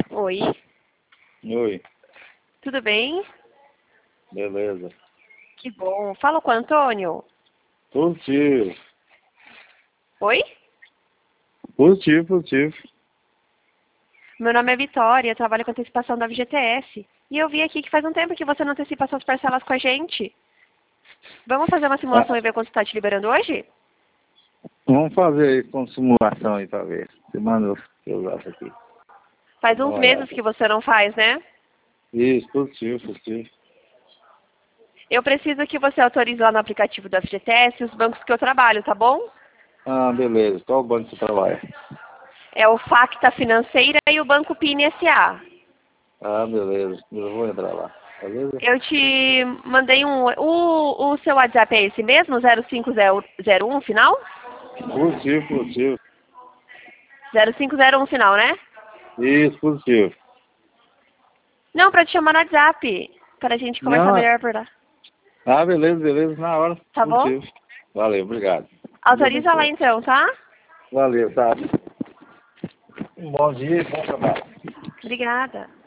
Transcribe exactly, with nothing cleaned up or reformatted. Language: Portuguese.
Oi, Oi, tudo bem? beleza. Que bom. Fala com o Antônio. Positivo, Oi? positivo, positivo. Meu nome é Vitória, eu trabalho com antecipação da F G T S. E eu vi aqui que faz um tempo que você não antecipa suas parcelas com a gente. Vamos fazer uma simulação Ah, e ver quanto está te liberando hoje? vamos fazer aí com simulação aí pra ver. Você manda eu usar isso aqui. Faz Dá uns uma meses olhada. que você não faz, né? Isso, positivo, positivo. Eu preciso que você autorize lá no aplicativo da F G T S os bancos que eu trabalho, tá bom? Ah, beleza. Qual banco você trabalha? É o Facta Financeira e o Banco P I N S A. Ah, beleza. Eu vou entrar lá. Beleza? Eu te mandei um... O, o seu WhatsApp é esse mesmo? zero cinco zero um final? Positivo, positivo. zero cinco zero um final, né? Isso, positivo. Não, pra te chamar no WhatsApp. Pra gente conversar Não, é- melhor por lá. ah, beleza, beleza. Na hora. Tá bom? Positivo. Valeu, obrigado. Deus Autoriza lá abençoe. então, tá? Valeu, tá? Um bom dia e bom trabalho. Obrigada.